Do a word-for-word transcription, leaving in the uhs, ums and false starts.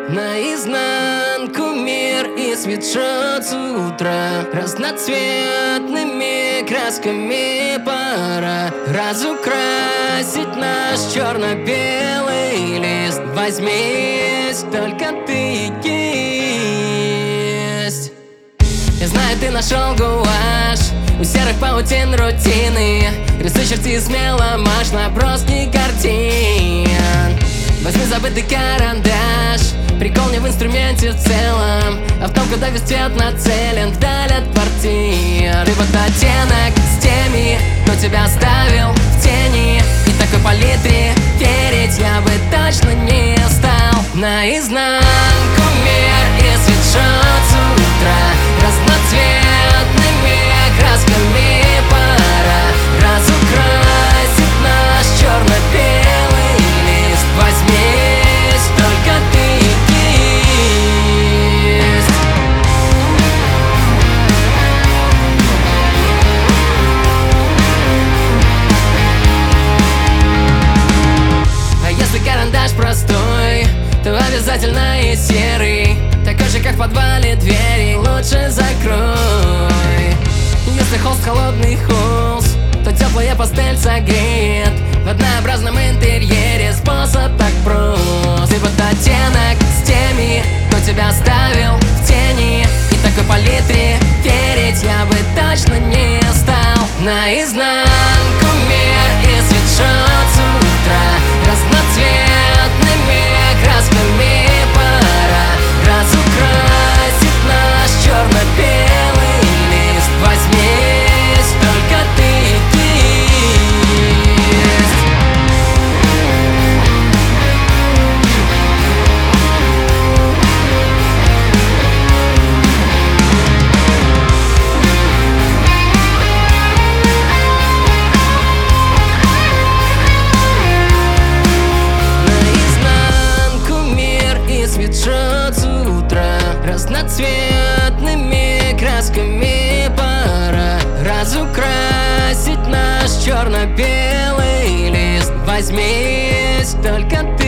Наизнанку мир и свитшот с утра, разноцветными красками пора разукрасить наш черно-белый лист. Возьмись, только ты есть. Я знаю, ты нашел гуашь у серых паутин рутины. Рисуй, черти смело, марш на броски картин. Возьми забытый карандаш, прикол не в инструменте в целом, а в том, куда весь цвет нацелен вдаль от квартир. Ты вот оттенок с теми, кто тебя оставил в тени, и такой палитре верить я бы точно не стал. Наизнанку мир и свитшот с утра, разноцветными красками пора разукрасить наш черно-белый лист. Возьмись, только ты есть. А если карандаш простой, то обязательно и серый, такой же, как в подвале двери, лучше закрой. Если холст холодный холст, то теплая пастель согреет в однообразном интерьере. Способ так прост. Ты вот оттенок с теми, кто тебя оставил в тени, и такой палитре верить я бы точно не стал. Наизнанку мир и свитшот с утра, разноцветными красками пора разукрасить наш черно-белый лист. Возьмись, только ты есть. Наизнанку мир и свитшот с утра, разноцветными красками пора разукрасить наш черно-белый лист. Возьмись, только ты